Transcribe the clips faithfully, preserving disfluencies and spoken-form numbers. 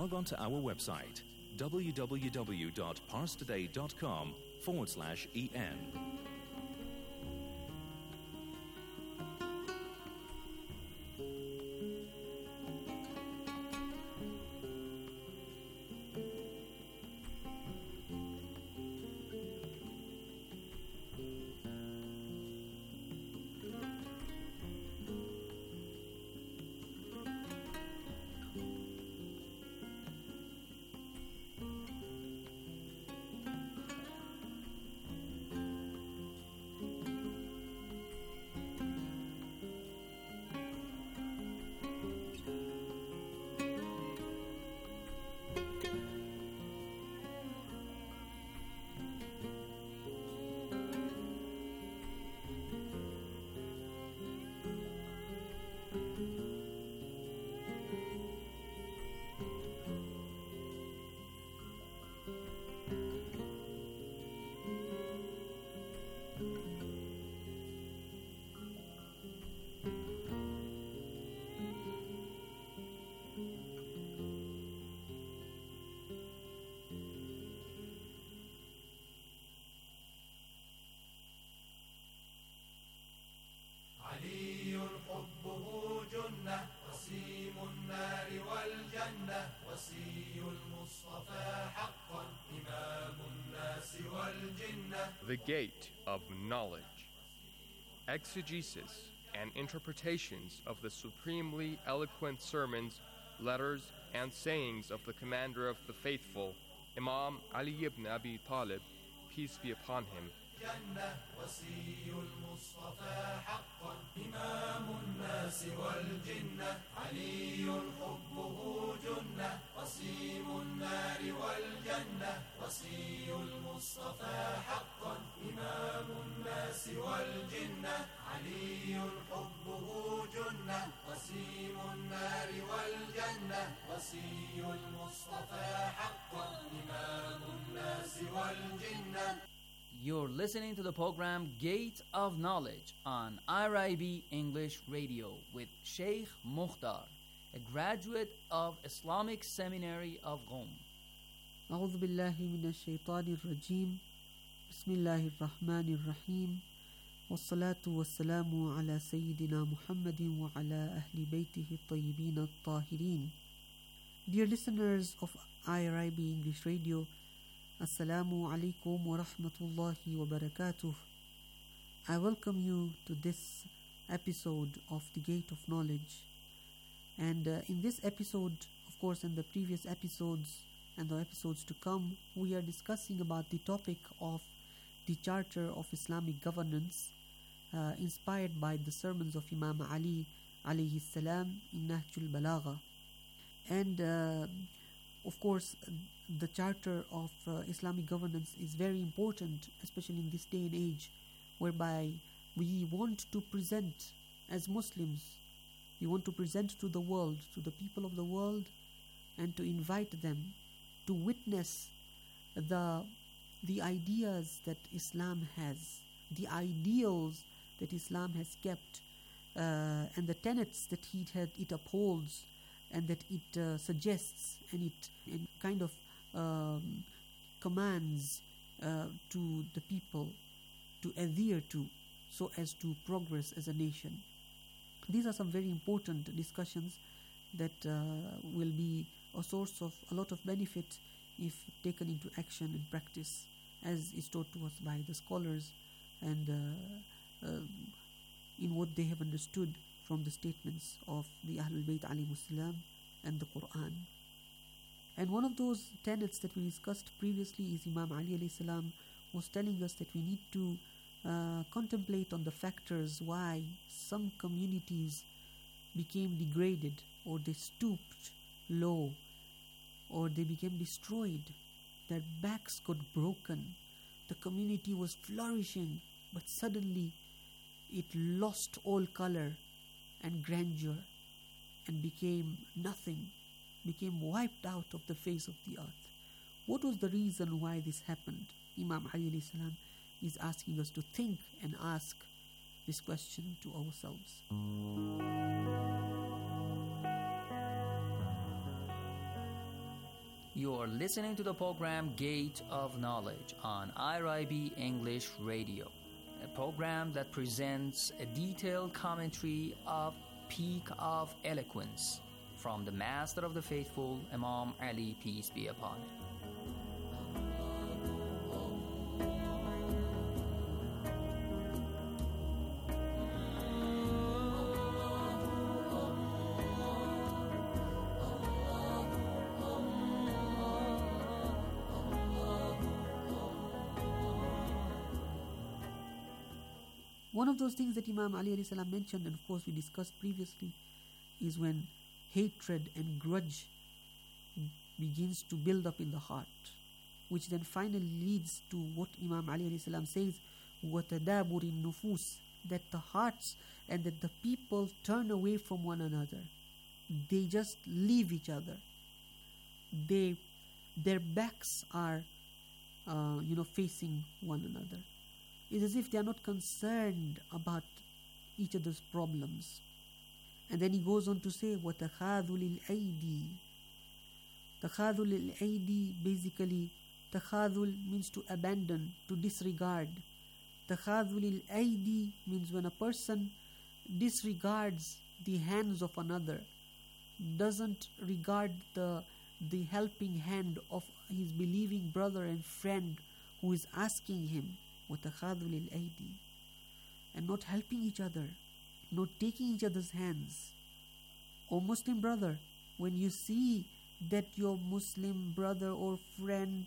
log on to our website www.parstoday.com forward slash en. علي حبه جنة وسيم النار والجنة وصي المصطفى حقا إمام الناس والجنة. The Gate of Knowledge. Exegesis and interpretations of the supremely eloquent sermons, letters, and sayings of the Commander of the Faithful, Imam Ali ibn Abi Talib, peace be upon him. جنة وصي المصطفى حقا إمام الناس والجنة علي حبه جنة وسيم النار والجنة وصي المصطفى حقا إمام الناس والجنة علي حبه جنة وسيم النار والجنة وصي المصطفى حقا إمام الناس والجنة. You're listening to the program Gate of Knowledge on R I B English Radio with Sheikh Mukhtar, a graduate of Islamic Seminary of Qom. أعوذ بالله من الشيطان الرجيم بسم الله الرحمن الرحيم والصلاة والسلام على سيدنا محمد وعلى أهل بيته الطيبين الطاهرين. Dear listeners of R I B English Radio, Assalamu alaikum wa rahmatullahi wa barakatuh. I welcome you to this episode of The Gate of Knowledge. And uh, in this episode, of course, in the previous episodes and the episodes to come, we are discussing about the topic of the Charter of Islamic Governance, uh, inspired by the sermons of Imam Ali alayhi salam in Nahjul Balagha. And uh, of course, the Charter of uh, Islamic Governance is very important, especially in this day and age, whereby we want to present as Muslims, we want to present to the world, to the people of the world, and to invite them to witness the, the ideas that Islam has, the ideals that Islam has kept, uh, and the tenets that he had, it upholds, and that it uh, suggests, and it, it kind of um, commands uh, to the people to adhere to, so as to progress as a nation. These are some very important discussions that uh, will be a source of a lot of benefit if taken into action and practice, as is taught to us by the scholars and uh, uh, in what they have understood from the statements of the Ahlul Bayt alayhimus salam and the Quran. And one of those tenets that we discussed previously is Imam Ali alayhi salam was telling us that we need to uh, contemplate on the factors why some communities became degraded, or they stooped low, or they became destroyed. Their backs got broken. The community was flourishing, but suddenly it lost all color and grandeur and became nothing, became wiped out of the face of the earth. What was the reason why this happened? Imam Ali alayhi salam is asking us to think and ask this question to ourselves. You are listening to the program Gate of Knowledge on I R I B English Radio, a program that presents a detailed commentary of Peak of Eloquence from the Master of the Faithful, Imam Ali, peace be upon him. One of those things that Imam Ali alayhi salam mentioned, and of course we discussed previously, is when hatred and grudge begins to build up in the heart, which then finally leads to what Imam Ali alayhi salam says, وَتَدَابُرِ النُّفُوسِ, that the hearts and that the people turn away from one another. They just leave each other. They, their backs are, uh, you know, facing one another. It's as if they are not concerned about each other's problems. And then he goes on to say, وَتَخَاذُ لِلْأَيْدِي. تَخَاذُ لِلْأَيْدِي, basically, تَخَاذُل means to abandon, to disregard. تَخَاذُ لِلْأَيْدِي means when a person disregards the hands of another, doesn't regard the, the helping hand of his believing brother and friend who is asking him, وَتَخَاذُ لِلْأَيْدِي, and not helping each other, not taking each other's hands. O Muslim brother, when you see that your Muslim brother or friend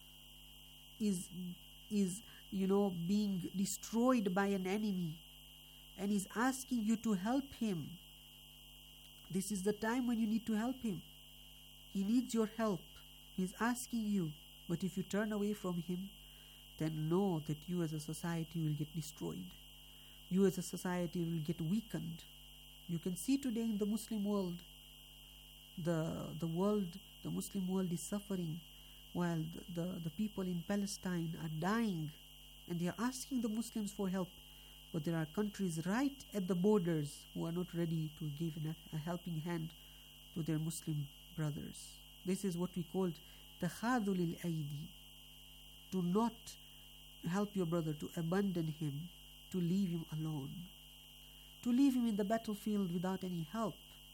is, is you know, being destroyed by an enemy and is asking you to help him, this is the time when you need to help him. He needs your help. He's asking you. But if you turn away from him, then know that you as a society will get destroyed. You as a society will get weakened. You can see today in the Muslim world, the the world, the Muslim world is suffering, while the, the, the people in Palestine are dying, and they are asking the Muslims for help. But there are countries right at the borders who are not ready to give a, a helping hand to their Muslim brothers. This is what we called تَخَاذُ الْأَيْدِي, to not help your brother, to abandon him, to leave him alone, to leave him in the battlefield without any help.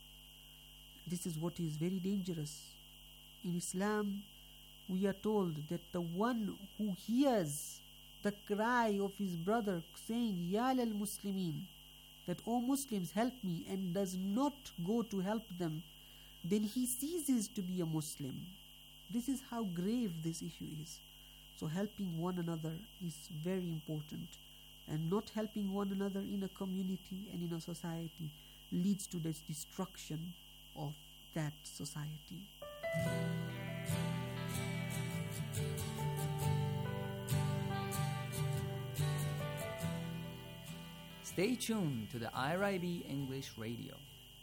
This is what is very dangerous. In Islam, we are told that the one who hears the cry of his brother saying, Ya lal Muslimin, that, O Muslims, help me, and does not go to help them, then he ceases to be a Muslim. This is how grave this issue is. So helping one another is very important, and not helping one another in a community and in a society leads to the destruction of that society. Stay tuned to the I R I B English Radio.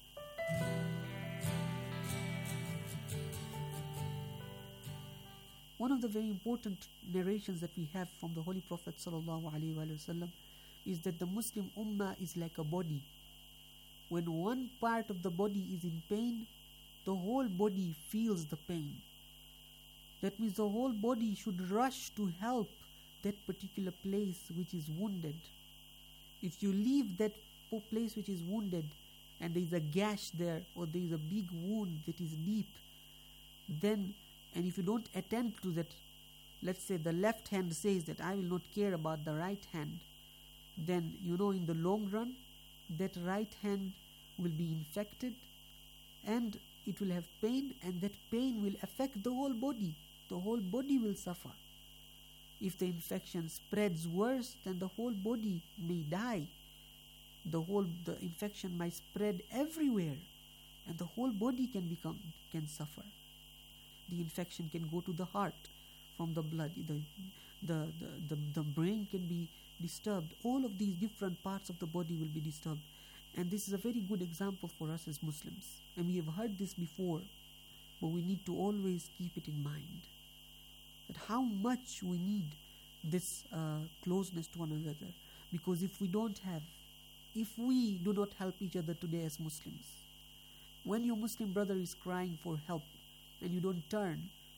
One of the very important narrations that we have from the Holy Prophet sallallahu alaihi wasallam is that the Muslim ummah is like a body. When one part of the body is in pain, the whole body feels the pain. That means the whole body should rush to help that particular place which is wounded. If you leave that place which is wounded and there is a gash there, or there is a big wound that is deep, then, and if you don't attend to that, let's say the left hand says that I will not care about the right hand, then you know in the long run that right hand will be infected and it will have pain, and that pain will affect the whole body. The whole body will suffer. If the infection spreads worse, then the whole body may die. The whole the infection might spread everywhere, and the whole body can become can suffer. The infection can go to the heart from the blood. The the, the, the, the brain can be disturbed. All of these different parts of the body will be disturbed. And this is a very good example for us as Muslims. And we have heard this before, but we need to always keep it in mind. That how much we need this uh, closeness to one another. Because if we don't have, if we do not help each other today as Muslims, when your Muslim brother is crying for help and you don't turn,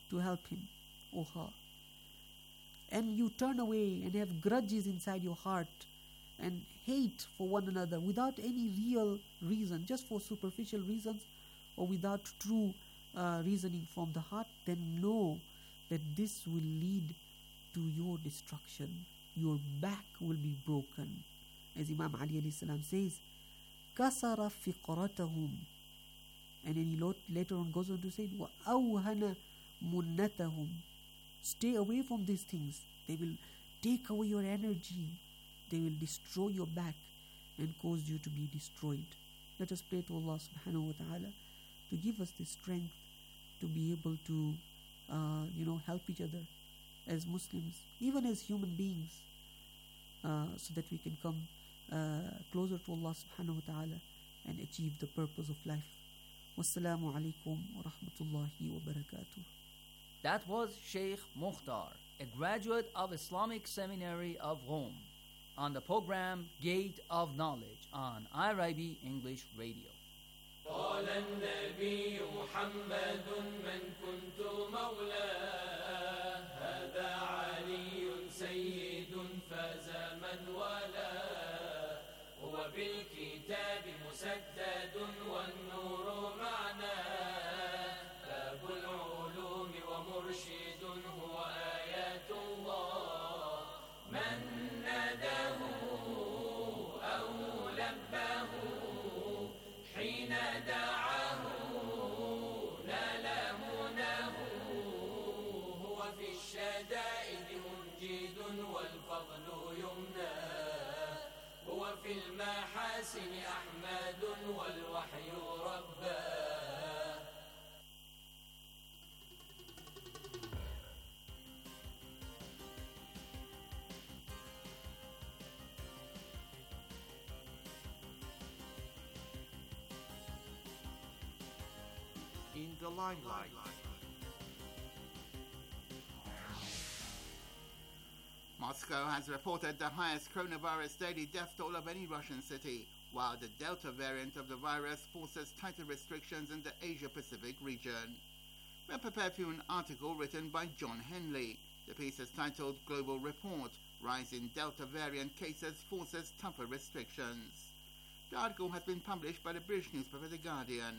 to help him or her, and you turn away and have grudges inside your heart and hate for one another without any real reason, just for superficial reasons or without true uh, reasoning from the heart, then know that this will lead to your destruction. Your back will be broken. As Imam Ali alayhi salam says, كَسَرَ فِقْرَتَهُمْ, and then he lot, later on goes on to say, وَأَوْهَنَ مُنَّتَهُمْ. Stay away from these things. They will take away your energy. They will destroy your back and cause you to be destroyed. Let us pray to Allah subhanahu wa ta'ala to give us the strength to be able to, uh, you know, help each other as Muslims, even as human beings, uh, so that we can come uh, closer to Allah subhanahu wa ta'ala and achieve the purpose of life. Wassalamu alaikum wa rahmatullahi wa barakatuh. That was Sheikh Mukhtar, a graduate of Islamic Seminary of Rome, on the program Gate of Knowledge on I R I B English Radio. قال النبي محمد من كنت مولاه هذا علي سيد فاز من والاه هو بالكتاب مسدد والنور معناه باب العلوم ومرشد هو آيات الله من ناداه أو لباه حين دعاه نال مناه هو في الشدائد منجد والفضل يمناه هو في المحاسن أحمد والوحي رباه. In the limelight. Moscow has reported the highest coronavirus daily death toll of any Russian city, while the Delta variant of the virus forces tighter restrictions in the Asia-Pacific region. We're prepared for an article written by John Henley. The piece is titled Global Report, Rise in Delta variant cases forces tougher restrictions. The article has been published by the British newspaper The Guardian.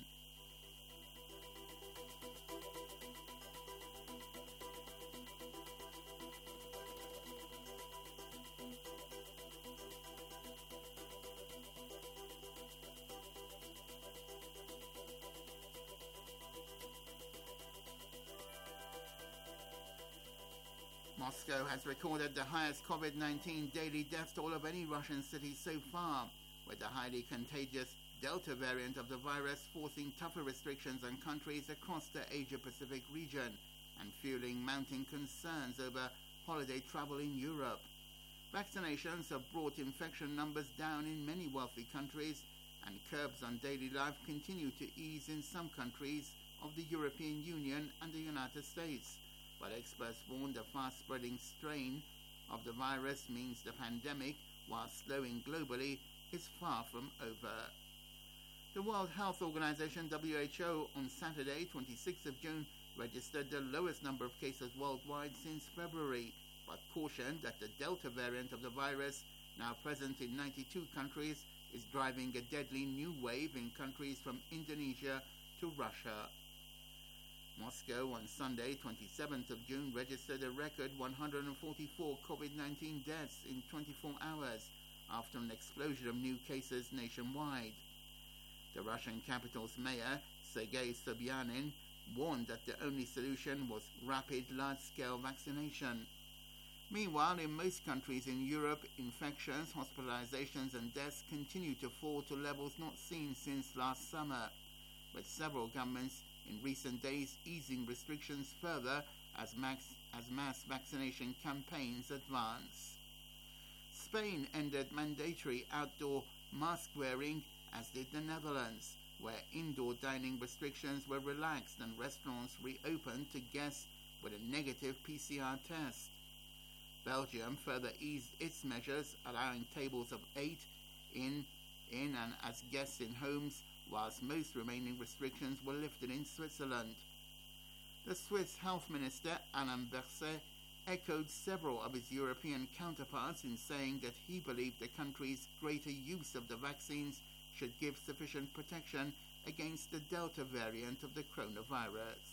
Moscow has recorded the highest COVID nineteen daily death toll of any Russian city so far, with the highly contagious Delta variant of the virus forcing tougher restrictions on countries across the Asia-Pacific region and fueling mounting concerns over holiday travel in Europe. Vaccinations have brought infection numbers down in many wealthy countries, and curbs on daily life continue to ease in some countries of the European Union and the United States. But experts warn the fast-spreading strain of the virus means the pandemic, while slowing globally, is far from over. The World Health Organization, W H O, on Saturday, twenty-sixth of June, registered the lowest number of cases worldwide since February, but cautioned that the Delta variant of the virus, now present in ninety-two countries, is driving a deadly new wave in countries from Indonesia to Russia. Moscow on Sunday, twenty-seventh of June, registered a record one hundred forty-four COVID nineteen deaths in twenty-four hours after an explosion of new cases nationwide. The Russian capital's mayor, Sergei Sobyanin, warned that the only solution was rapid, large-scale vaccination. Meanwhile, in most countries in Europe, infections, hospitalizations and deaths continue to fall to levels not seen since last summer, with several governments in recent days easing restrictions further as mass, as mass vaccination campaigns advance. Spain ended mandatory outdoor mask wearing, as did the Netherlands, where indoor dining restrictions were relaxed and restaurants reopened to guests with a negative P C R test. Belgium further eased its measures, allowing tables of eight in, in and as guests in homes, whilst most remaining restrictions were lifted in Switzerland. The Swiss Health Minister, Alain Berset, echoed several of his European counterparts in saying that he believed the country's greater use of the vaccines should give sufficient protection against the Delta variant of the coronavirus.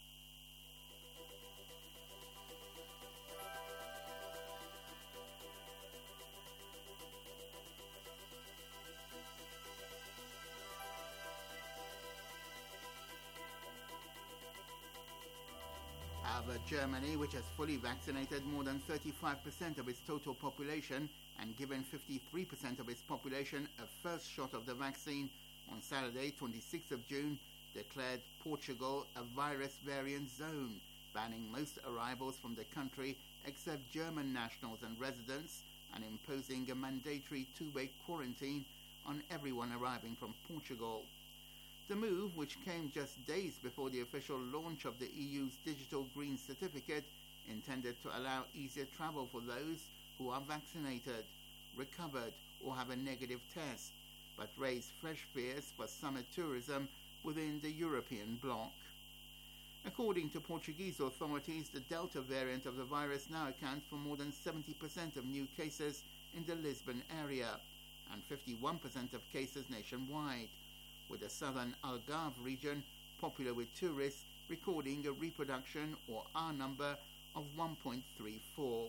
However, Germany, which has fully vaccinated more than thirty-five percent of its total population and given fifty-three percent of its population a first shot of the vaccine, on Saturday, twenty-sixth of June, declared Portugal a virus variant zone, banning most arrivals from the country except German nationals and residents, and imposing a mandatory two-week quarantine on everyone arriving from Portugal. The move, which came just days before the official launch of the E U's digital green certificate, intended to allow easier travel for those who are vaccinated, recovered, or have a negative test, but raised fresh fears for summer tourism within the European bloc. According to Portuguese authorities, the Delta variant of the virus now accounts for more than seventy percent of new cases in the Lisbon area and fifty-one percent of cases nationwide, with the southern Algarve region, popular with tourists, recording a reproduction or R number of one point three four.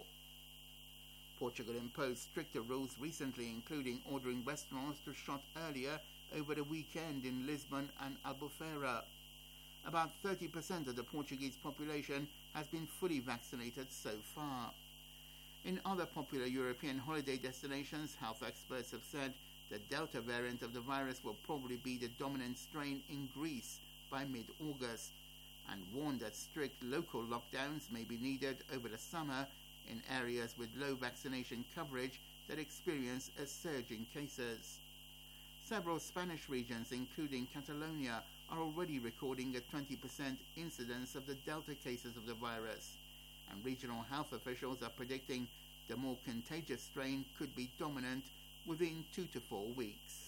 Portugal imposed stricter rules recently, including ordering restaurants to shut earlier over the weekend in Lisbon and Albufeira. About thirty percent of the Portuguese population has been fully vaccinated so far. In other popular European holiday destinations, health experts have said the Delta variant of the virus will probably be the dominant strain in Greece by mid-August, and warned that strict local lockdowns may be needed over the summer in areas with low vaccination coverage that experience a surge in cases. Several Spanish regions, including Catalonia, are already recording a twenty percent incidence of the Delta cases of the virus, and regional health officials are predicting the more contagious strain could be dominant within two to four weeks.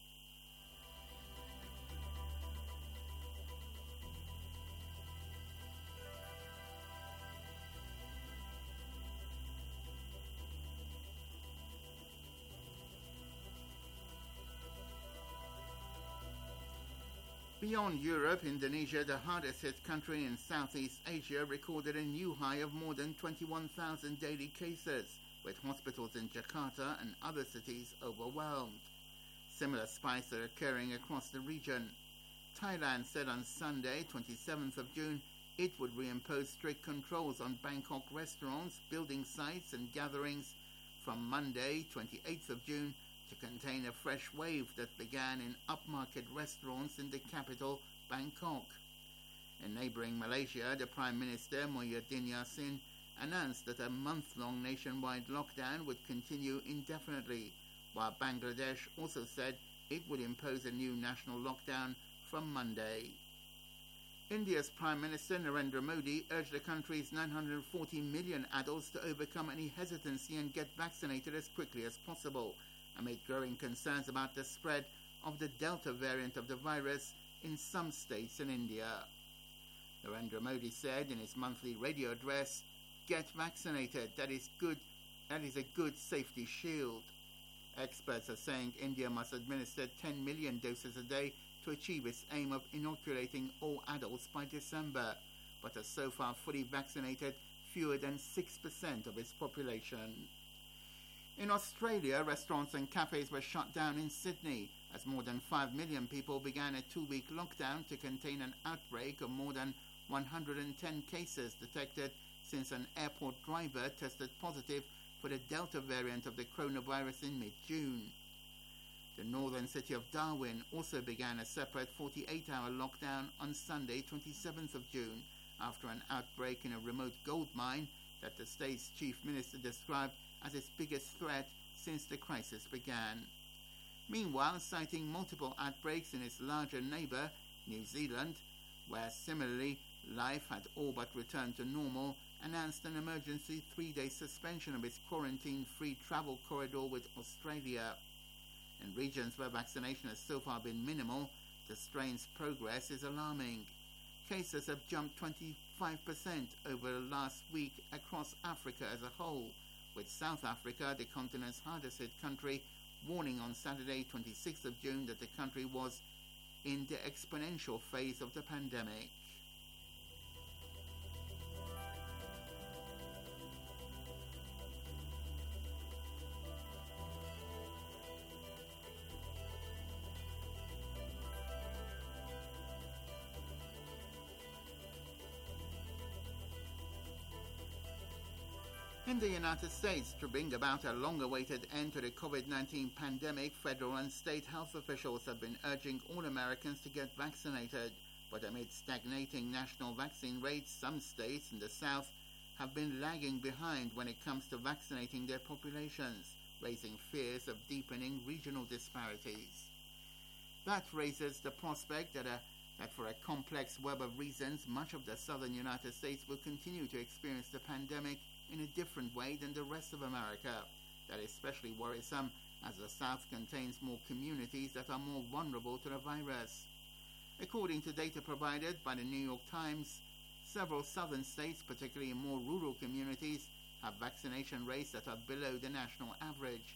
Beyond Europe, Indonesia, the hardest hit country in Southeast Asia, recorded a new high of more than twenty-one thousand daily cases, with hospitals in Jakarta and other cities overwhelmed. Similar spikes are occurring across the region. Thailand said on Sunday, twenty-seventh of June, it would reimpose strict controls on Bangkok restaurants, building sites and gatherings from Monday, twenty-eighth of June, to contain a fresh wave that began in upmarket restaurants in the capital, Bangkok. In neighbouring Malaysia, the Prime Minister, Muhyiddin Yassin, announced that a month-long nationwide lockdown would continue indefinitely, while Bangladesh also said it would impose a new national lockdown from Monday. India's Prime Minister Narendra Modi urged the country's nine hundred forty million adults to overcome any hesitancy and get vaccinated as quickly as possible, amid growing concerns about the spread of the Delta variant of the virus in some states in India. Narendra Modi said in his monthly radio address, "Get vaccinated, that is good, that is a good safety shield." Experts are saying India must administer ten million doses a day to achieve its aim of inoculating all adults by December, but has so far fully vaccinated fewer than six percent of its population. In Australia, restaurants and cafes were shut down in Sydney as more than five million people began a two-week lockdown to contain an outbreak of more than one hundred ten cases detected since an airport driver tested positive for the Delta variant of the coronavirus in mid-June. The northern city of Darwin also began a separate forty-eight hour lockdown on Sunday, twenty-seventh of June, after an outbreak in a remote gold mine that the state's chief minister described as its biggest threat since the crisis began. Meanwhile, citing multiple outbreaks in its larger neighbour, New Zealand, where similarly life had all but returned to normal, announced an emergency three-day suspension of its quarantine-free travel corridor with Australia. In regions where vaccination has so far been minimal, the strain's progress is alarming. cases have jumped twenty-five percent over the last week across Africa as a whole, with South Africa, the continent's hardest hit country, warning on Saturday, twenty-sixth of June, that the country was in the exponential phase of the pandemic. In the United States, to bring about a long-awaited end to the COVID nineteen pandemic, federal and state health officials have been urging all Americans to get vaccinated. But amid stagnating national vaccine rates, some states in the South have been lagging behind when it comes to vaccinating their populations, raising fears of deepening regional disparities. That raises the prospect that, a, that for a complex web of reasons, much of the southern United States will continue to experience the pandemic in a different way than the rest of America. That is especially worrisome as the South contains more communities that are more vulnerable to the virus. According to data provided by the New York Times, several southern states, particularly in more rural communities, have vaccination rates that are below the national average.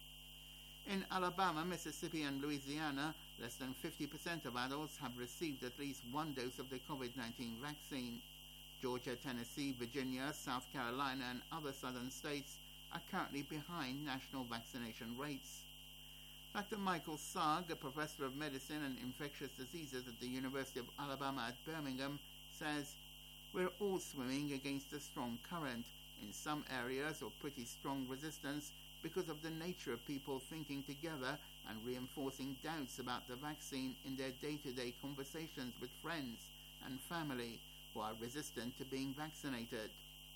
In Alabama, Mississippi and Louisiana, less than fifty percent of adults have received at least one dose of the COVID nineteen vaccine. Georgia, Tennessee, Virginia, South Carolina, and other southern states are currently behind national vaccination rates. Doctor Michael Sarg, a professor of medicine and infectious diseases at the University of Alabama at Birmingham, says, "We're all swimming against a strong current, in some areas of pretty strong resistance because of the nature of people thinking together and reinforcing doubts about the vaccine in their day-to-day conversations with friends and family who are resistant to being vaccinated.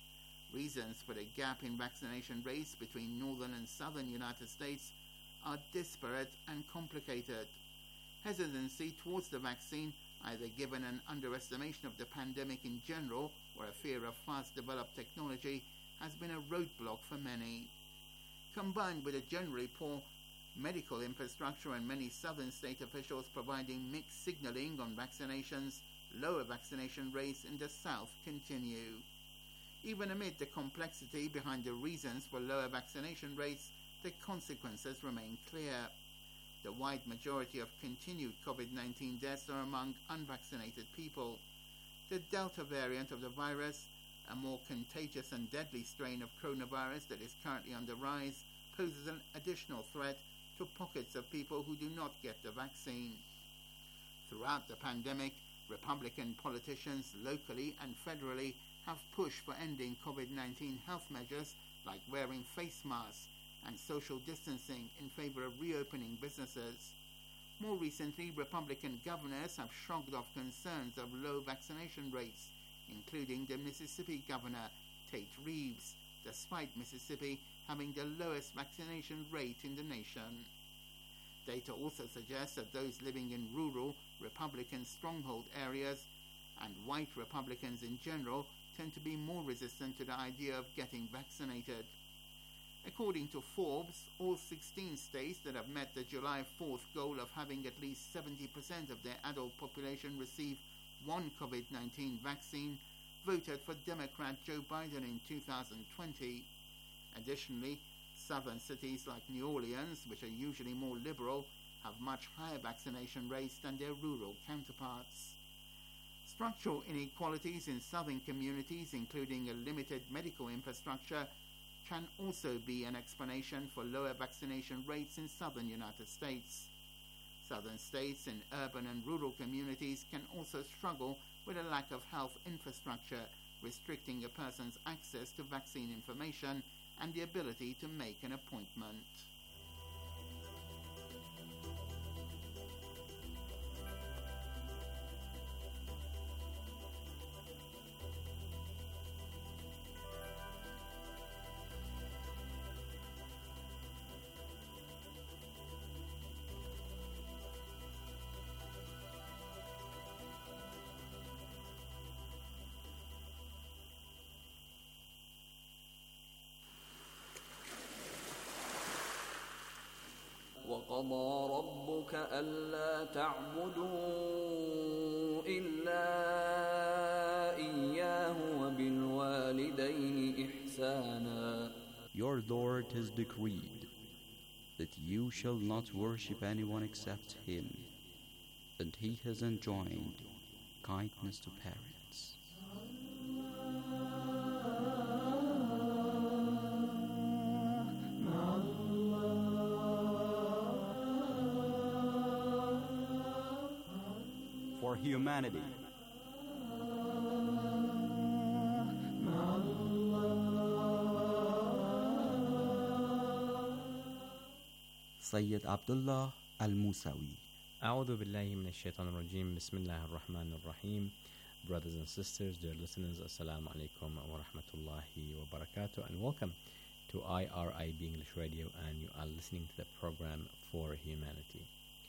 Reasons for the gap in vaccination rates between northern and southern United States are disparate and complicated. Hesitancy towards the vaccine, either given an underestimation of the pandemic in general or a fear of fast-developed technology, has been a roadblock for many. Combined with a generally poor medical infrastructure and many southern state officials providing mixed signaling on vaccinations, lower vaccination rates in the South continue. Even amid the complexity behind the reasons for lower vaccination rates, the consequences remain clear. The wide majority of continued COVID nineteen deaths are among unvaccinated people. The Delta variant of the virus, a more contagious and deadly strain of coronavirus that is currently on the rise, poses an additional threat to pockets of people who do not get the vaccine. Throughout the pandemic, Republican politicians locally and federally have pushed for ending COVID nineteen health measures like wearing face masks and social distancing in favor of reopening businesses. More recently, Republican governors have shrugged off concerns of low vaccination rates, including the Mississippi governor, Tate Reeves, despite Mississippi having the lowest vaccination rate in the nation. Data also suggests that those living in rural Republican stronghold areas and white Republicans in general tend to be more resistant to the idea of getting vaccinated. According to Forbes, all sixteen states that have met the July fourth goal of having at least seventy percent of their adult population receive one COVID nineteen vaccine voted for Democrat Joe Biden in two thousand twenty. Additionally, southern cities like New Orleans, which are usually more liberal, have much higher vaccination rates than their rural counterparts. Structural inequalities in southern communities, including a limited medical infrastructure, can also be an explanation for lower vaccination rates in southern United States. Southern states in urban and rural communities can also struggle with a lack of health infrastructure, restricting a person's access to vaccine information and the ability to make an appointment. وقضى ربك ألا تعبدوا إلا إحسانا. Your Lord has decreed that you shall not worship anyone except Him, and He has enjoined kindness to parents. For humanity, Sayyid Abdullah Al-Musawi. أعوذ بالله من الشيطان الرجيم بسم الله الرحمن الرحيم. Brothers and sisters, dear listeners, Assalamu alaikum wa rahmatullahi wa barakatuh, and welcome to I R I B English Radio, and you are listening to the program For Humanity.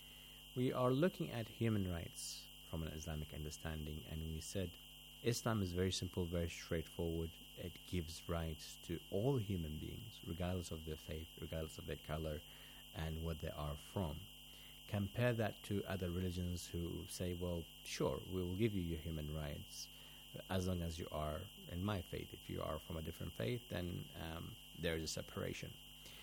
We are looking at human rights from an Islamic understanding, and we said Islam is very simple, very straightforward. It gives rights to all human beings, regardless of their faith, regardless of their color, and what they are from. Compare that to other religions who say, well, sure, we will give you your human rights as long as you are in my faith. If you are from a different faith, then um, there is a separation.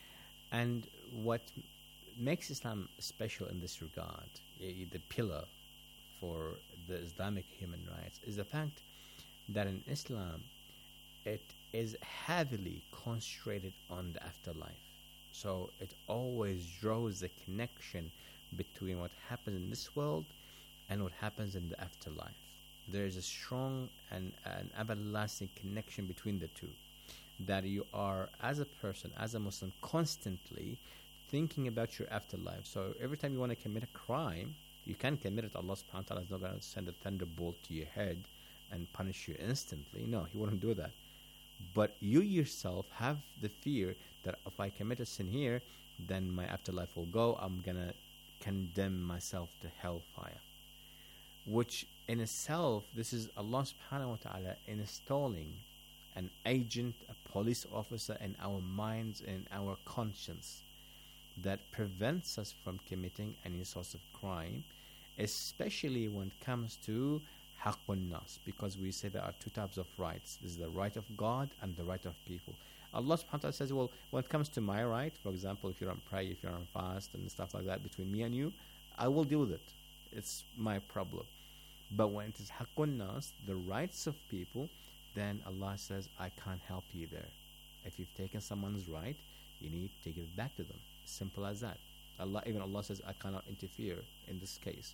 And what makes Islam special in this regard, the pillar for the Islamic human rights, is the fact that in Islam, it is heavily concentrated on the afterlife. So it always draws a connection between what happens in this world and what happens in the afterlife. There is a strong and an everlasting connection between the two, that you are, as a person, as a Muslim, constantly thinking about your afterlife. So every time you want to commit a crime, you can commit it. Allah subhanahu wa ta'ala is not going to send a thunderbolt to your head and punish you instantly. No, He wouldn't do that. But you yourself have the fear that if I commit a sin here, then my afterlife will go. I'm going to condemn myself to hellfire. Which in itself, this is Allah subhanahu wa ta'ala installing an agent, a police officer in our minds, in our conscience, that prevents us from committing any sort of crime, especially when it comes to haqqun nas, because we say there are two types of rights. This is the right of God and the right of people. Allah subhanahu wa ta'ala says, well, when it comes to my right, for example, if you're on pray, if you're on fast and stuff like that between me and you, I will deal with it. It's my problem. But when it is haqqun nas, the rights of people, then Allah says, I can't help you there. If you've taken someone's right, you need to give it back to them. Simple as that. Allah, even Allah says, I cannot interfere in this case.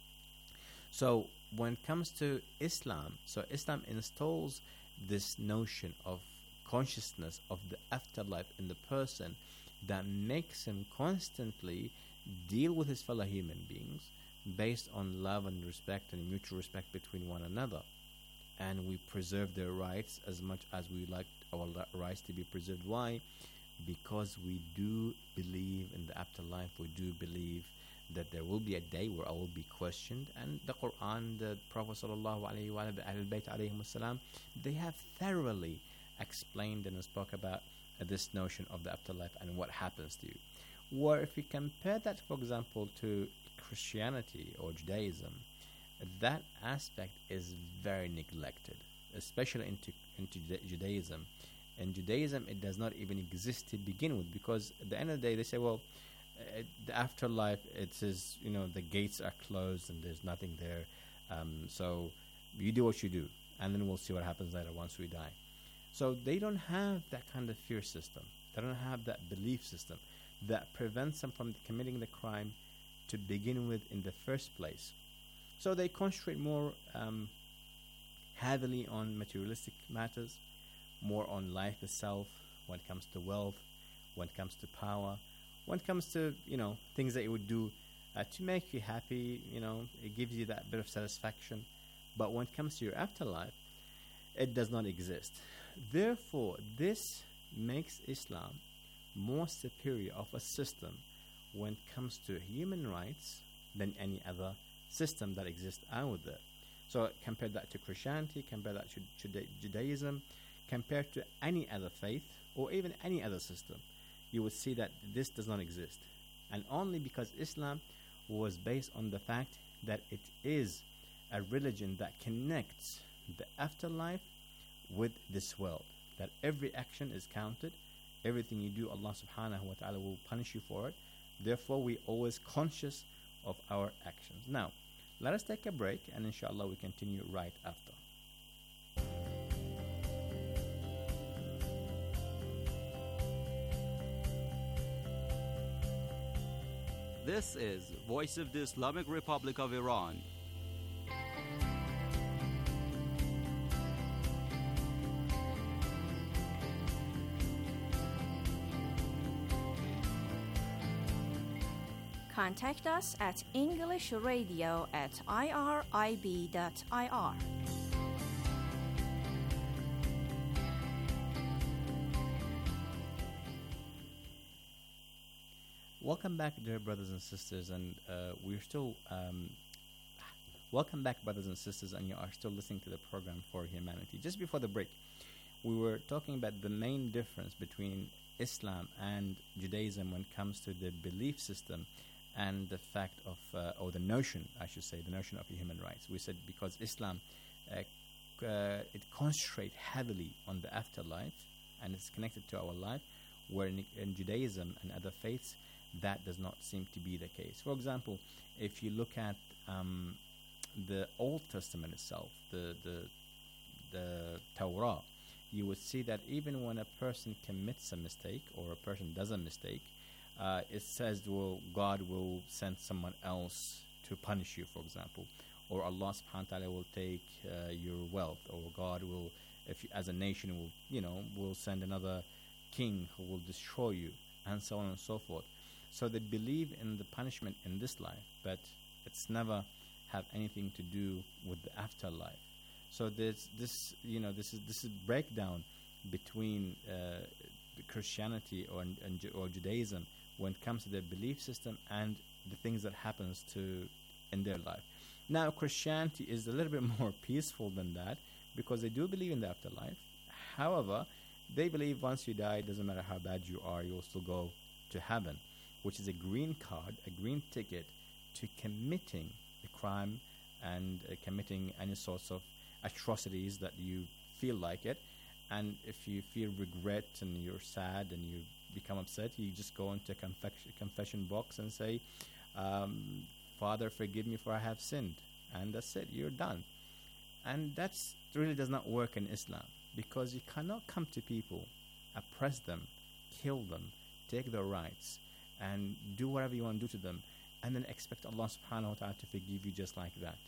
So when it comes to Islam, so Islam installs this notion of consciousness of the afterlife in the person that makes him constantly deal with his fellow human beings based on love and respect and mutual respect between one another. And we preserve their rights as much as we like our rights to be preserved. Why? Because we do believe in the afterlife. We do believe that there will be a day where I will be questioned, and the Quran, the Prophet sallallahu alaihi wasallam, the Ahlul Bayt alayhim salam, they have thoroughly explained and spoke about uh, this notion of the afterlife and what happens to you. Where if you compare that, for example, to Christianity or Judaism, that aspect is very neglected, especially into into Judaism. In Judaism, it does not even exist to begin with, because at the end of the day, they say, well, uh, the afterlife, it says, you know, the gates are closed and there's nothing there. Um, so you do what you do, and then we'll see what happens later once we die. So they don't have that kind of fear system. They don't have that belief system that prevents them from committing the crime to begin with in the first place. So they concentrate more um, heavily on materialistic matters, more on life itself, when it comes to wealth, when it comes to power, when it comes to, you know, things that you would do uh, to make you happy, you know, it gives you that bit of satisfaction. But when it comes to your afterlife, it does not exist. Therefore, this makes Islam more superior of a system when it comes to human rights than any other system that exists out there. So compare that to Christianity, compare that to Juda- Judaism, compare to any other faith or even any other system, you would see that this does not exist. And only because Islam was based on the fact that it is a religion that connects the afterlife with this world. that every action is counted. Everything you do, Allah subhanahu wa ta'ala will punish you for it. Therefore, we always conscious of our actions. Now, let us take a break, and inshallah we continue right after. This is Voice of the Islamic Republic of Iran. Contact us at English Radio at irib dot I R. Welcome back, dear brothers and sisters, and uh, we're still um, welcome back, brothers and sisters, and you are still listening to the program For Humanity. Just before the break, we were talking about the main difference between Islam and Judaism when it comes to the belief system and the fact of, uh, or the notion, I should say, the notion of human rights. We said because Islam, uh, uh, it concentrates heavily on the afterlife and it's connected to our life, where in, in Judaism and other faiths, that does not seem to be the case. For example, if you look at um, the Old Testament itself, the, the, the Torah, you would see that even when a person commits a mistake or a person does a mistake, uh, it says, well, God will send someone else to punish you, for example, or Allah subhanahu wa ta'ala will take uh, your wealth, or God will, if you, as a nation, will, you know, will send another king who will destroy you, and so on and so forth. So they believe in the punishment in this life, but it's never have anything to do with the afterlife. So there's this, you know, this is this is breakdown between uh, Christianity or and, or Judaism when it comes to their belief system and the things that happens to in their life. Now, Christianity is a little bit more peaceful than that because they do believe in the afterlife. However, they believe once you die, it doesn't matter how bad you are, you will still go to heaven, which is a green card, a green ticket to committing a crime and uh, committing any sorts of atrocities that you feel like it. And if you feel regret and you're sad and you become upset, you just go into a confession, confession box and say, um, Father, forgive me for I have sinned. And that's it, you're done. And that really does not work in Islam, because you cannot come to people, oppress them, kill them, take their rights, and do whatever you want to do to them, and then expect Allah subhanahu wa ta'ala to forgive you just like that.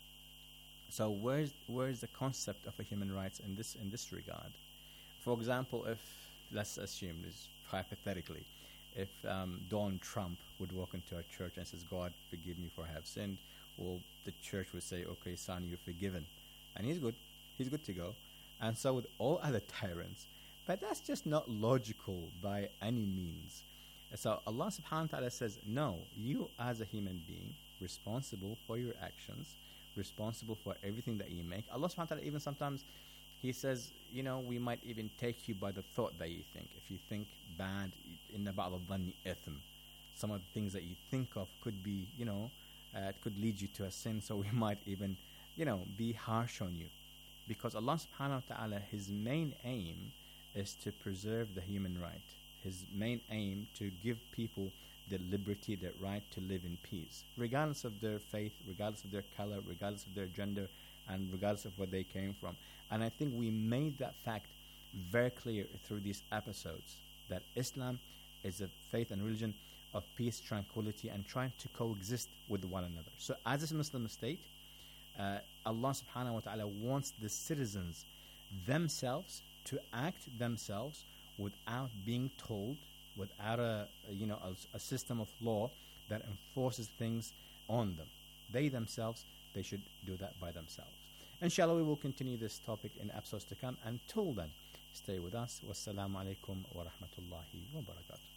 So where's where's the concept of a human rights in this in this regard? For example, if, let's assume this hypothetically, if um, Donald Trump would walk into a church and says, God, forgive me for I have sinned, well, the church would say, okay, son, you're forgiven. And he's good. He's good to go. And so with all other tyrants. But that's just not logical by any means. So Allah subhanahu wa ta'ala says, no, you as a human being, responsible for your actions, responsible for everything that you make. Allah subhanahu wa ta'ala even sometimes, He says, you know, we might even take you by the thought that you think. If you think bad, inna ba'd al-dhanni ithm. Some of the things that you think of could be, you know, uh, it could lead you to a sin. So we might even, you know, be harsh on you. Because Allah subhanahu wa ta'ala, His main aim is to preserve the human right. His main aim to give people the liberty, the right to live in peace, regardless of their faith, regardless of their color, regardless of their gender, and regardless of where they came from. And I think we made that fact very clear through these episodes, that Islam is a faith and religion of peace, tranquility, and trying to coexist with one another. So as a Muslim state, uh, Allah subhanahu wa ta'ala wants the citizens themselves to act themselves without being told, without a, a you know a, a system of law that enforces things on them. They themselves, they should do that by themselves. Inshallah, we will continue this topic in episodes to come. Until then, stay with us. Wassalamu alaikum wa rahmatullahi wa barakatuh.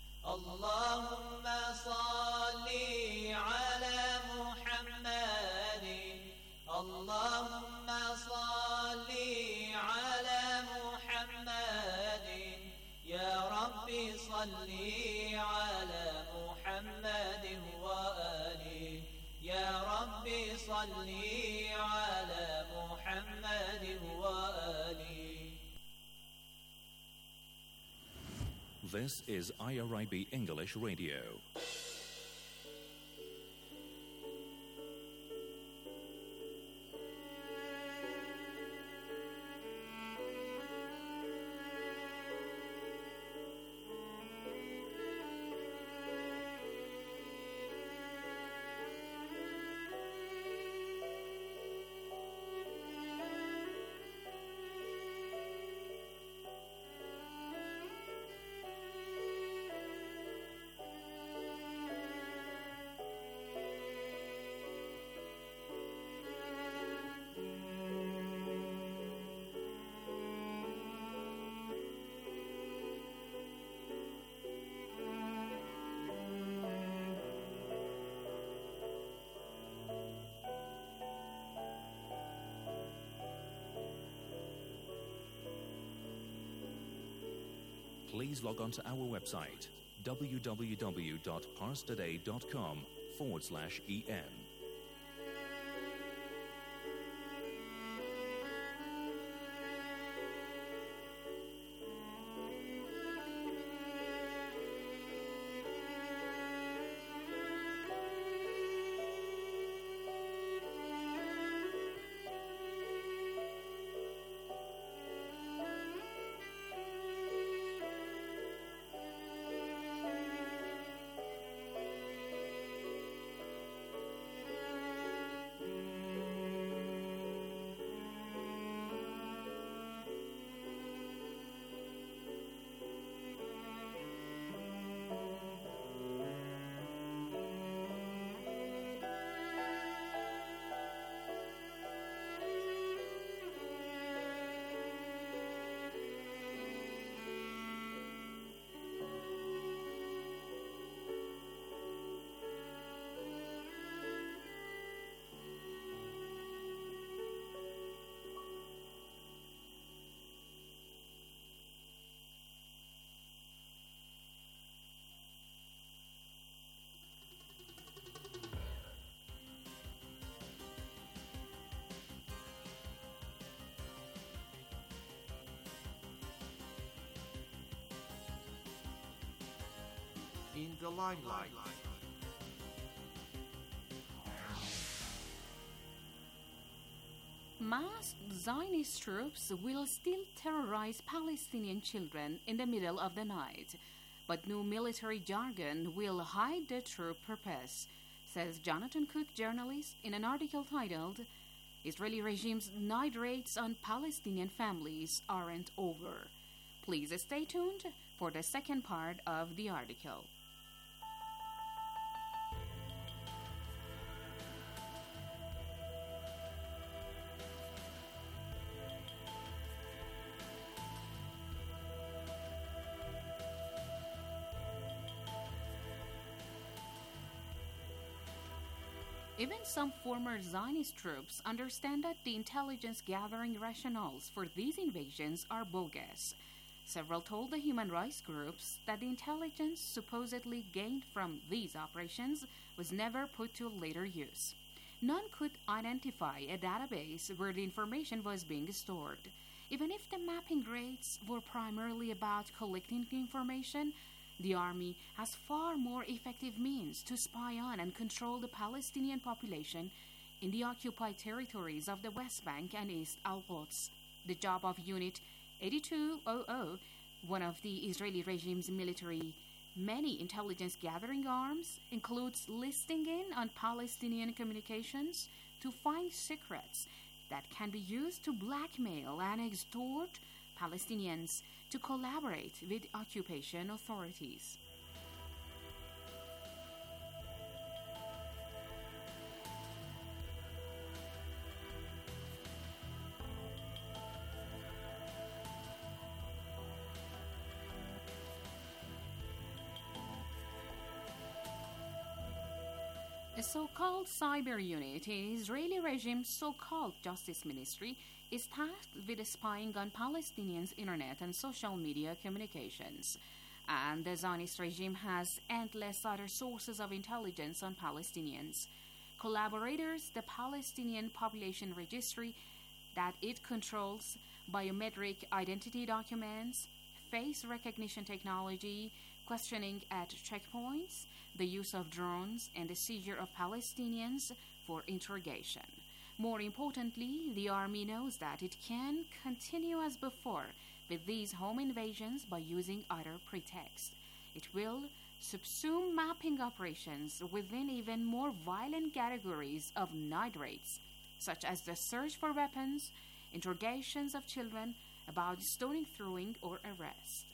Allahumma salli ala Muhammadin. Allahumma salli ala Muhammadin. Ya Rabbi salli ala Muhammadin wa ali. Ya Rabbi salli ala Muhammadin wa ali. This is I R I B English Radio. Please log on to our website, www.parstoday.com forward slash EN. In the limelight. Masked Zionist troops will still terrorize Palestinian children in the middle of the night, but new military jargon will hide the true purpose, says Jonathan Cook, journalist, in an article titled, Israeli regime's night raids on Palestinian families aren't over. Please stay tuned for the second part of the article. Even some former Zionist troops understand that the intelligence gathering rationales for these invasions are bogus. Several told the human rights groups that the intelligence supposedly gained from these operations was never put to later use. None could identify a database where the information was being stored. Even if the mapping raids were primarily about collecting information, the army has far more effective means to spy on and control the Palestinian population in the occupied territories of the West Bank and East Al-Quds. The job of Unit eighty-two hundred, one of the Israeli regime's military many intelligence gathering arms, includes listening in on Palestinian communications to find secrets that can be used to blackmail and extort Palestinians to collaborate with occupation authorities. A so-called cyber unit in Israeli regime's so-called Justice Ministry is tasked with spying on Palestinians' internet and social media communications. And the Zionist regime has endless other sources of intelligence on Palestinians. Collaborators, the Palestinian Population Registry that it controls, biometric identity documents, face recognition technology, questioning at checkpoints, the use of drones, and the seizure of Palestinians for interrogation. More importantly, the army knows that it can continue as before with these home invasions by using other pretext. It will subsume mapping operations within even more violent categories of night raids, such as the search for weapons, interrogations of children, about stoning, throwing, or arrest.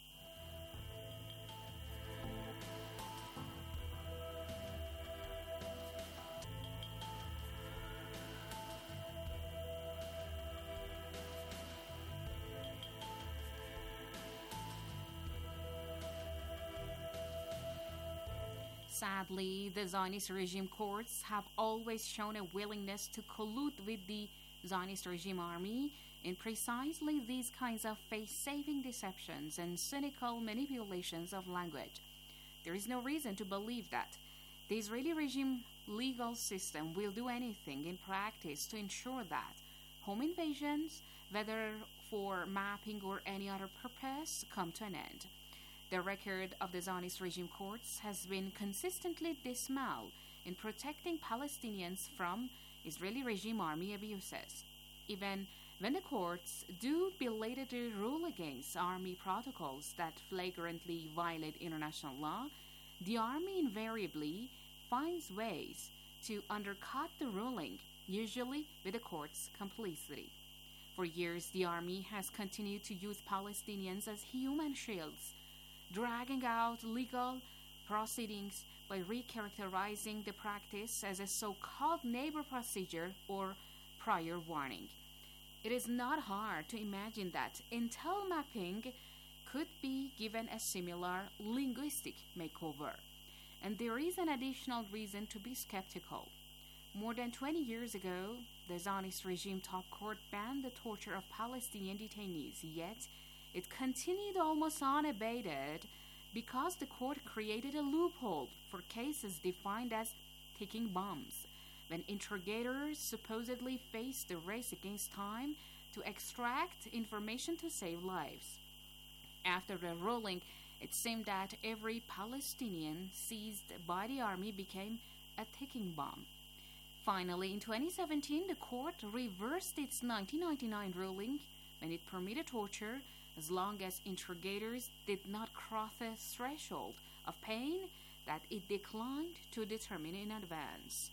Sadly, the Zionist regime courts have always shown a willingness to collude with the Zionist regime army in precisely these kinds of face-saving deceptions and cynical manipulations of language. There is no reason to believe that the Israeli regime legal system will do anything in practice to ensure that home invasions, whether for mapping or any other purpose, come to an end. The record of the Zionist regime courts has been consistently dismal in protecting Palestinians from Israeli regime army abuses. Even when the courts do belatedly rule against army protocols that flagrantly violate international law, the army invariably finds ways to undercut the ruling, usually with the court's complicity. For years, the army has continued to use Palestinians as human shields, dragging out legal proceedings by recharacterizing the practice as a so-called neighbor procedure or prior warning. It is not hard to imagine that intel mapping could be given a similar linguistic makeover. And there is an additional reason to be skeptical. More than twenty years ago, the Zionist regime top court banned the torture of Palestinian detainees, yet it continued almost unabated because the court created a loophole for cases defined as ticking bombs, when interrogators supposedly faced the race against time to extract information to save lives. After the ruling, it seemed that every Palestinian seized by the army became a ticking bomb. Finally, in twenty seventeen, the court reversed its nineteen ninety-nine ruling when it permitted torture as long as interrogators did not cross a threshold of pain that it declined to determine in advance.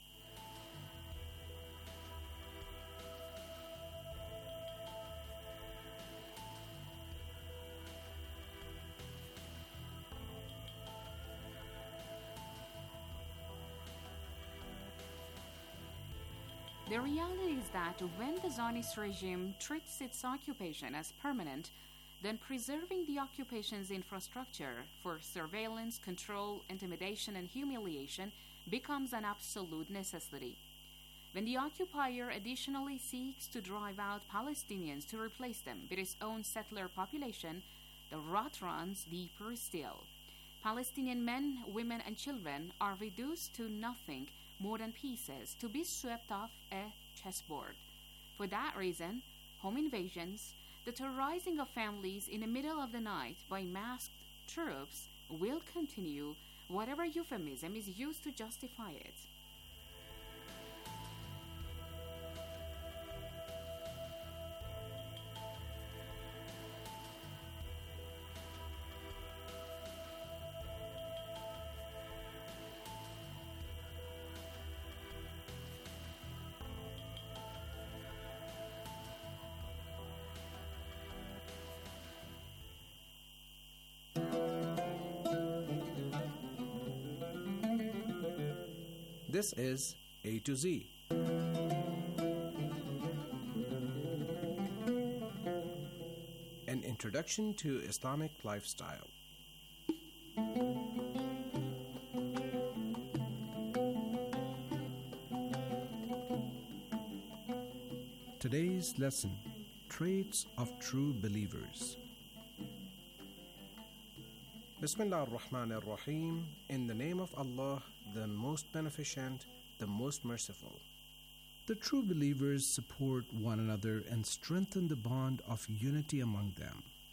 The reality is that when the Zionist regime treats its occupation as permanent, then preserving the occupation's infrastructure for surveillance, control, intimidation, and humiliation becomes an absolute necessity. When the occupier additionally seeks to drive out Palestinians to replace them with its own settler population, the rot runs deeper still. Palestinian men, women, and children are reduced to nothing more than pieces to be swept off a chessboard. For that reason, home invasions, the terrorizing of families in the middle of the night by masked troops, will continue, whatever euphemism is used to justify it. This is A to Z. An introduction to Islamic lifestyle. Today's lesson, Traits of True Believers. Bismillah ar-Rahman ar-Rahim. In the name of Allah, the most beneficent, the most merciful. The true believers support one another and strengthen the bond of unity among them.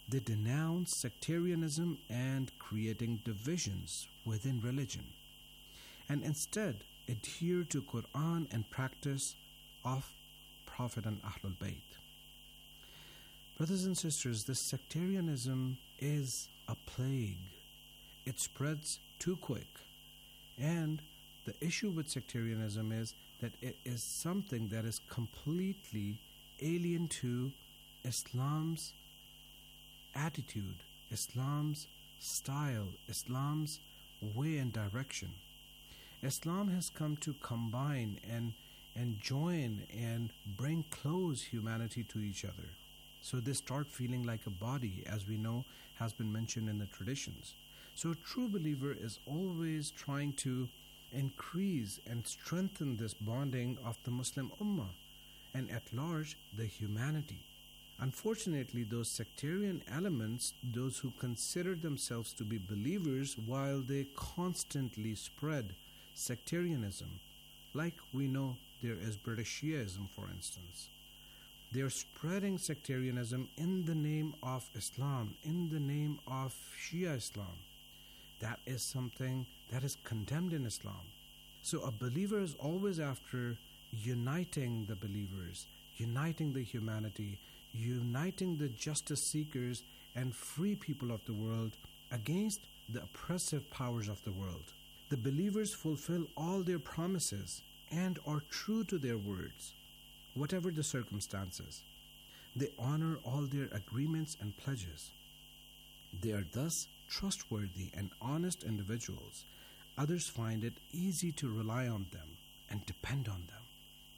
They denounce sectarianism and creating divisions within religion, and instead adhere to Quran and practice of Prophet and Ahlul Bayt. Brothers and sisters, this sectarianism is a plague. It spreads too quick. And the issue with sectarianism is that it is something that is completely alien to Islam's attitude, Islam's style, Islam's way and direction. Islam has come to combine and, and join and bring close humanity to each other. So they start feeling like a body, as we know has been mentioned in the traditions. So a true believer is always trying to increase and strengthen this bonding of the Muslim Ummah and at large the humanity. Unfortunately, those sectarian elements, those who consider themselves to be believers while they constantly spread sectarianism, like we know there is British Shiaism, for instance. They are spreading sectarianism in the name of Islam, in the name of Shia Islam. That is something that is condemned in Islam. So a believer is always after uniting the believers, uniting the humanity, uniting the justice seekers and free people of the world against the oppressive powers of the world. The believers fulfill all their promises and are true to their words, whatever the circumstances. They honor all their agreements and pledges. They are thus trustworthy and honest individuals. Others find it easy to rely on them and depend on them.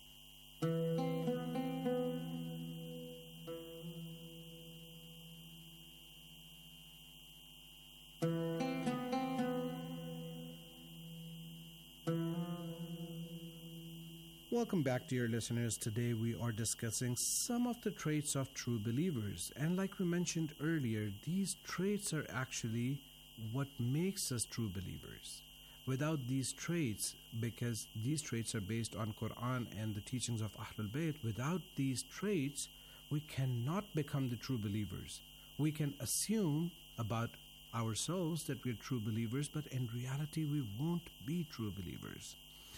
Welcome back, dear listeners. Today we are discussing some of the traits of true believers. And like we mentioned earlier, these traits are actually what makes us true believers. Without these traits, because these traits are based on Quran and the teachings of Ahlul Bayt, without these traits, we cannot become the true believers. We can assume about ourselves that we're true believers, but in reality we won't be true believers.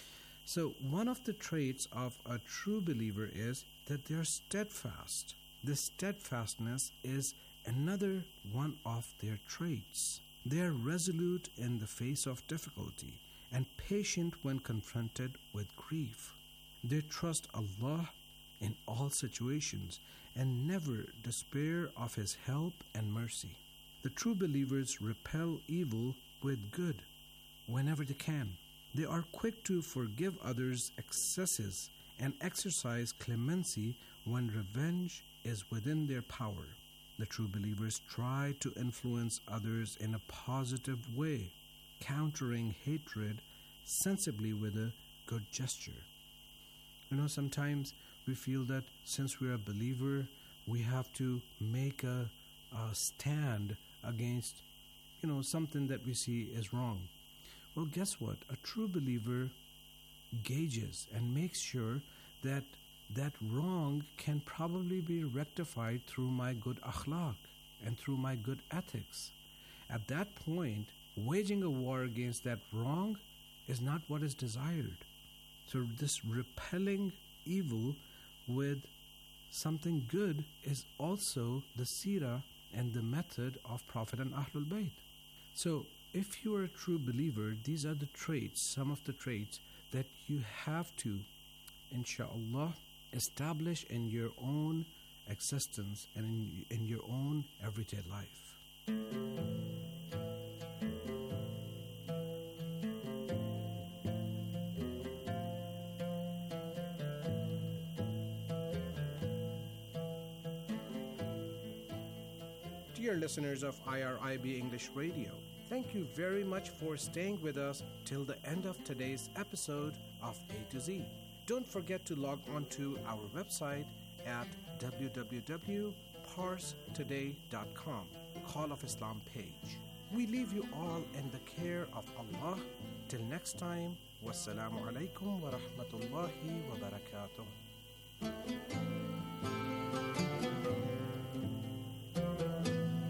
So one of the traits of a true believer is that they are steadfast. This steadfastness is another one of their traits. They are resolute in the face of difficulty and patient when confronted with grief. They trust Allah in all situations and never despair of His help and mercy. The true believers repel evil with good whenever they can. They are quick to forgive others' excesses and exercise clemency when revenge is within their power. The true believers try to influence others in a positive way, countering hatred sensibly with a good gesture. You know, sometimes we feel that since we're a believer, we have to make a, a stand against, you know, something that we see is wrong. Well, guess what? A true believer gauges and makes sure that that wrong can probably be rectified through my good akhlaq and through my good ethics. At that point, waging a war against that wrong is not what is desired. So this repelling evil with something good is also the seerah and the method of Prophet and Ahlul Bayt. So if you are a true believer, these are the traits, some of the traits that you have to, inshallah, establish in your own existence and in, in your own everyday life. Dear listeners of I R I B English Radio, thank you very much for staying with us till the end of today's episode of A to Z. Don't forget to log on to our website at w w w dot pars today dot com, Call of Islam page. We leave you all in the care of Allah. Till next time, wassalamu alaikum wa rahmatullahi wa barakatuh.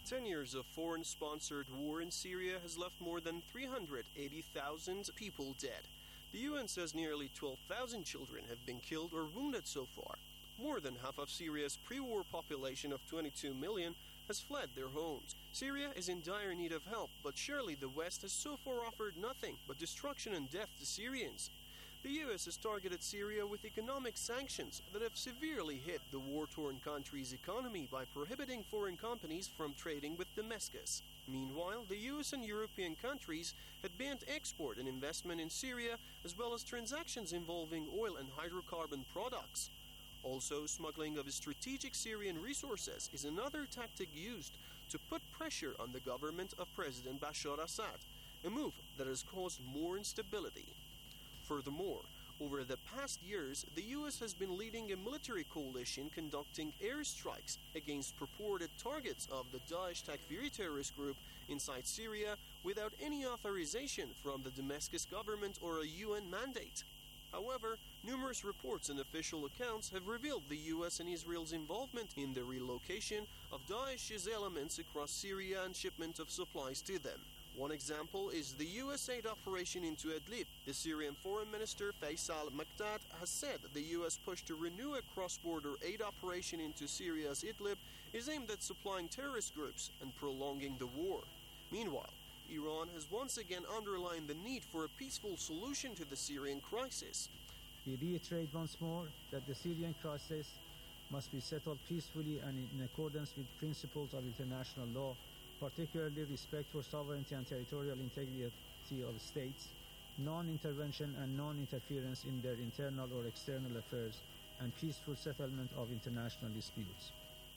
Ten years of foreign-sponsored war in Syria has left more than three hundred eighty thousand people dead. The U N says nearly twelve thousand children have been killed or wounded so far. More than half of Syria's pre-war population of twenty-two million has fled their homes. Syria is in dire need of help, but surely the West has so far offered nothing but destruction and death to Syrians. The U S has targeted Syria with economic sanctions that have severely hit the war-torn country's economy by prohibiting foreign companies from trading with Damascus. Meanwhile, the U S and European countries had banned export and investment in Syria, as well as transactions involving oil and hydrocarbon products. Also, smuggling of strategic Syrian resources is another tactic used to put pressure on the government of President Bashar Assad, a move that has caused more instability. Furthermore, over the past years, the U S has been leading a military coalition conducting airstrikes against purported targets of the Daesh Takfiri terrorist group inside Syria without any authorization from the Damascus government or a U N mandate. However, numerous reports and official accounts have revealed the U S and Israel's involvement in the relocation of Daesh's elements across Syria and shipment of supplies to them. One example is the U S aid operation into Idlib. The Syrian Foreign Minister Faisal Maqdad has said the U S push to renew a cross-border aid operation into Syria's Idlib is aimed at supplying terrorist groups and prolonging the war. Meanwhile, Iran has once again underlined the need for a peaceful solution to the Syrian crisis. We reiterate once more that the Syrian crisis must be settled peacefully and in accordance with principles of international law, particularly respect for sovereignty and territorial integrity of states, non-intervention and non-interference in their internal or external affairs, and peaceful settlement of international disputes.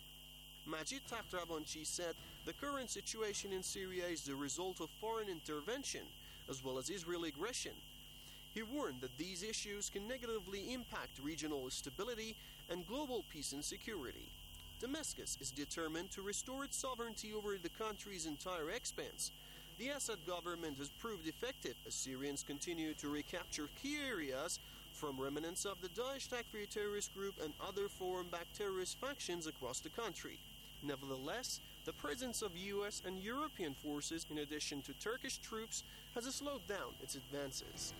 Majid Takhtravanchi said the current situation in Syria is the result of foreign intervention as well as Israeli aggression. He warned that these issues can negatively impact regional stability and global peace and security. Damascus is determined to restore its sovereignty over the country's entire expanse. The Assad government has proved effective as Syrians continue to recapture key areas from remnants of the Daesh Takfiri terrorist group and other foreign-backed terrorist factions across the country. Nevertheless, the presence of U S and European forces, in addition to Turkish troops, has slowed down its advances.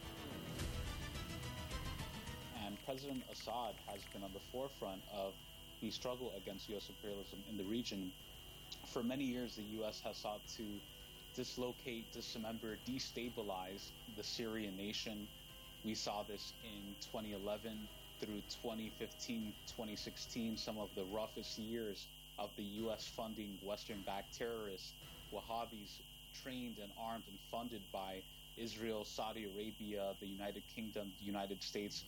And President Assad has been on the forefront of the struggle against U S imperialism in the region. For many years, the U S has sought to dislocate, dismember, destabilize the Syrian nation. We saw this in twenty eleven through twenty fifteen, twenty sixteen, some of the roughest years of the U S funding Western-backed terrorists, Wahhabis trained and armed and funded by Israel, Saudi Arabia, the United Kingdom, the United States.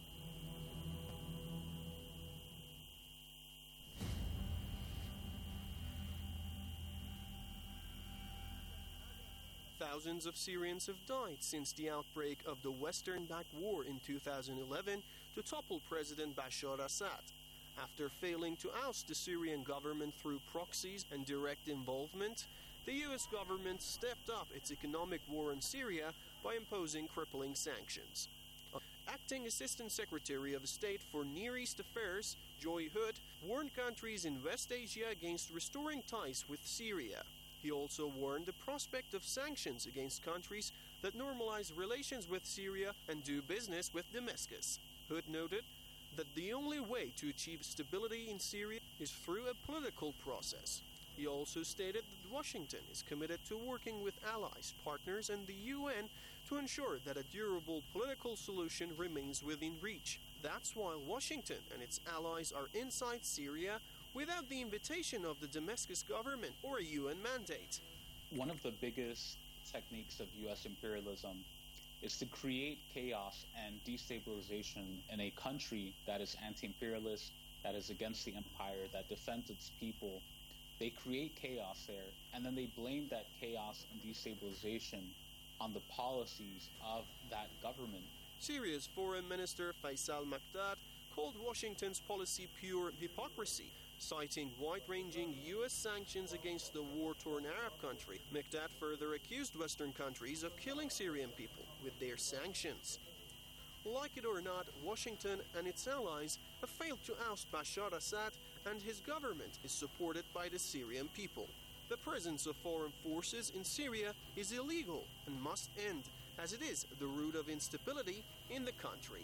Thousands of Syrians have died since the outbreak of the Western-backed war in two thousand eleven to topple President Bashar Assad. After failing to oust the Syrian government through proxies and direct involvement, the U S government stepped up its economic war on Syria by imposing crippling sanctions. Acting Assistant Secretary of State for Near East Affairs, Joy Hood, warned countries in West Asia against restoring ties with Syria. He also warned the prospect of sanctions against countries that normalize relations with Syria and do business with Damascus. Hood noted that the only way to achieve stability in Syria is through a political process. He also stated that Washington is committed to working with allies, partners, and the U N to ensure that a durable political solution remains within reach. That's why Washington and its allies are inside Syria without the invitation of the Damascus government or a U N mandate. One of the biggest techniques of U S imperialism is to create chaos and destabilization in a country that is anti-imperialist, that is against the empire, that defends its people. They create chaos there, and then they blame that chaos and destabilization on the policies of that government. Syria's Foreign Minister Faisal Maqdad called Washington's policy pure hypocrisy, citing wide-ranging U S sanctions against the war-torn Arab country. Maqdad further accused Western countries of killing Syrian people with their sanctions. Like it or not, Washington and its allies have failed to oust Bashar Assad, and his government is supported by the Syrian people. The presence of foreign forces in Syria is illegal and must end, as it is the root of instability in the country.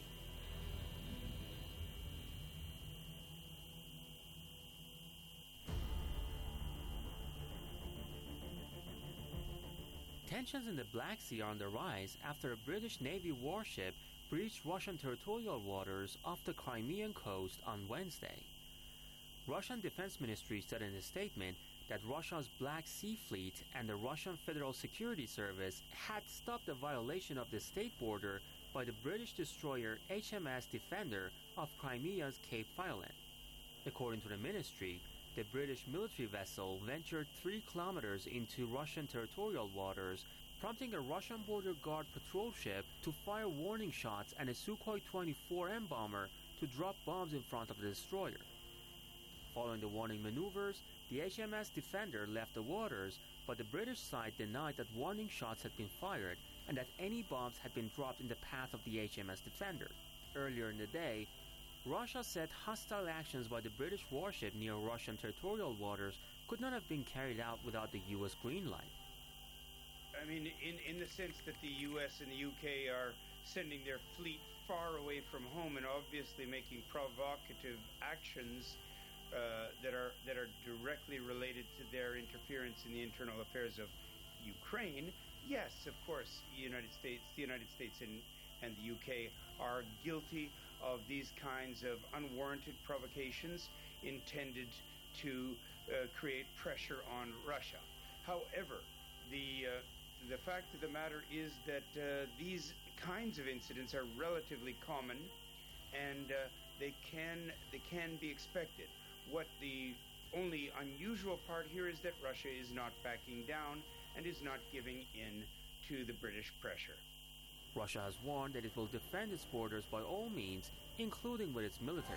Tensions in the Black Sea are on the rise after a British Navy warship breached Russian territorial waters off the Crimean coast on Wednesday. Russian Defense Ministry said in a statement that Russia's Black Sea Fleet and the Russian Federal Security Service had stopped the violation of the state border by the British destroyer H M S Defender off Crimea's Cape Violent. According to the ministry, the British military vessel ventured three kilometers into Russian territorial waters, prompting a Russian border guard patrol ship to fire warning shots and a Sukhoi twenty-four M bomber to drop bombs in front of the destroyer. Following the warning maneuvers, the H M S Defender left the waters, but the British side denied that warning shots had been fired and that any bombs had been dropped in the path of the H M S Defender. Earlier in the day, Russia said hostile actions by the British warship near Russian territorial waters could not have been carried out without the U S green light. I mean, in, in the sense that the U S and the U K are sending their fleet far away from home and obviously making provocative actions uh, that are that are directly related to their interference in the internal affairs of Ukraine. Yes, of course, the United States, the United States and, and the U K are guilty of these kinds of unwarranted provocations intended to uh, create pressure on Russia. However, the uh, the fact of the matter is that uh, these kinds of incidents are relatively common, and uh, they can they can be expected. What the only unusual part here is that Russia is not backing down and is not giving in to the British pressure. Russia has warned that it will defend its borders by all means, including with its military.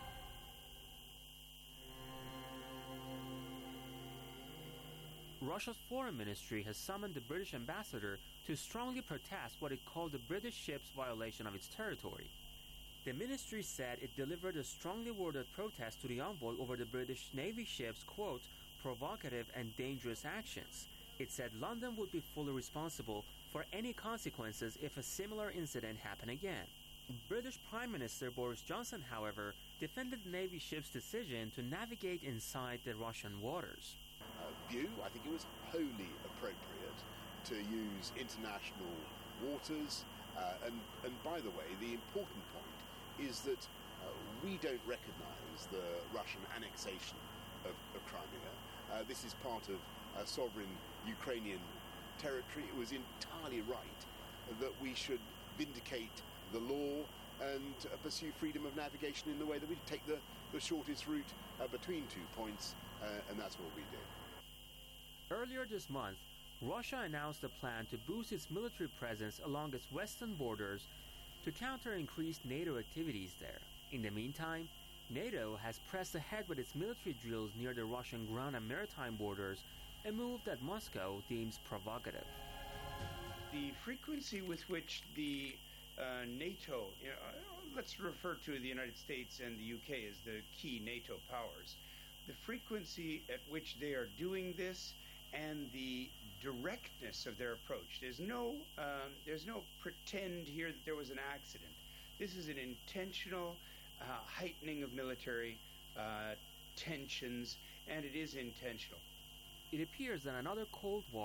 Russia's foreign ministry has summoned the British ambassador to strongly protest what it called the British ship's violation of its territory. The ministry said it delivered a strongly worded protest to the envoy over the British Navy ship's, quote, provocative and dangerous actions. It said London would be fully responsible for any consequences if a similar incident happened again. British Prime Minister Boris Johnson, however, defended the Navy ship's decision to navigate inside the Russian waters. Uh, view, I think it was wholly appropriate to use international waters. Uh, and, and by the way, the important point is that uh, we don't recognize the Russian annexation of, of Crimea. Uh, this is part of uh, sovereign Ukrainian territory. It was entirely right that we should vindicate the law and uh, pursue freedom of navigation in the way that we take the, the shortest route uh, between two points, uh, and that's what we did. Earlier this month, Russia announced a plan to boost its military presence along its western borders to counter increased NATO activities there. In the meantime, NATO has pressed ahead with its military drills near the Russian ground and maritime borders, a move that Moscow deems provocative. The frequency with which the uh, NATO, you know, let's refer to the United States and the U K as the key NATO powers, the frequency at which they are doing this and the directness of their approach. There's no, um, there's no pretend here that there was an accident. This is an intentional uh, heightening of military uh, tensions, and it is intentional. It appears that another Cold War